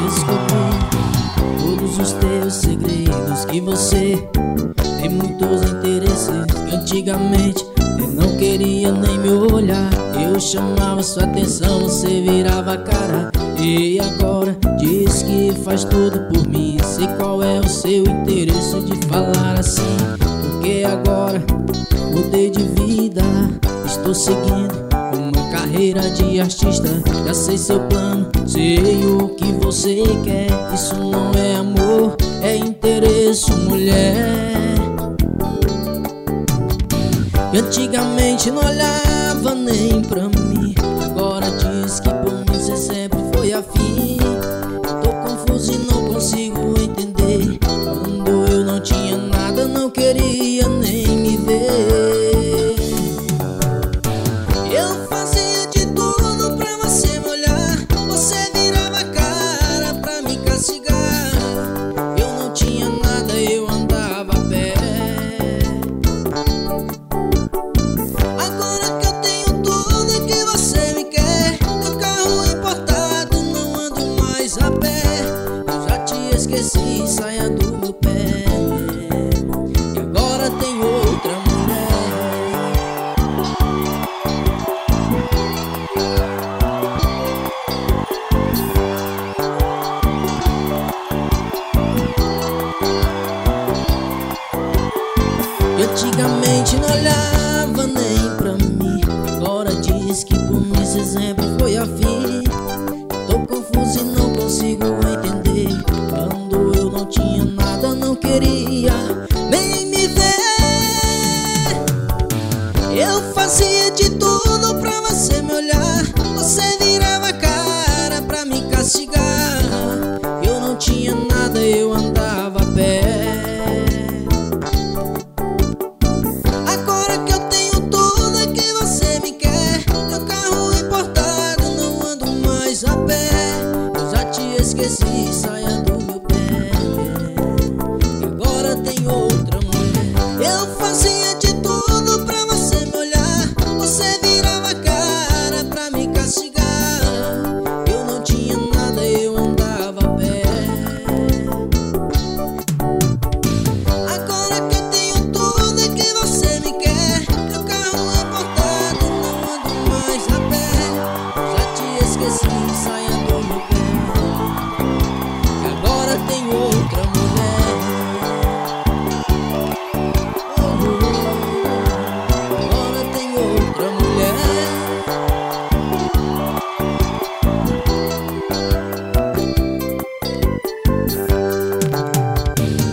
descobri todos os teus segredos, que você tem muitos interesses, que antigamente eu não queria nem me olhar. Eu chamava sua atenção, você virava a cara. E agora diz que faz tudo por mim. Sei qual é o seu interesse de falar assim, porque agora mudei de vida, estou seguindo uma carreira de artista. Já sei seu plano, sei o que você quer. Isso não é amor, é interesse, mulher. E antigamente não olhava nem pra mim, agora diz que por mim você sempre foi afim. Tô confuso e não consigo entender. Quando eu não tinha nada, não queria nem me ver. Eu fazia de tudo pra você me olhar, você virava a cara pra me castigar. Eu não tinha nada, eu andava a pé. Agora que eu tenho tudo que você me quer, no carro importado, não ando mais a pé. Eu já te esqueci, saia do meu pé. E agora tem outra mulher. E antigamente não olhava nem pra mim, agora diz que por mim esse sempre foi afim. Tô confuso e não consigo entender. Quando eu não tinha nada, não queria nem me ver. Eu fazia de tudo pra você me olhar, você virava a cara pra me castigar. Eu não tinha nada, eu andava a pé. Agora que eu tenho tudo que você me quer, meu carro importado, não ando mais a pé. Eu já te esqueci, saia do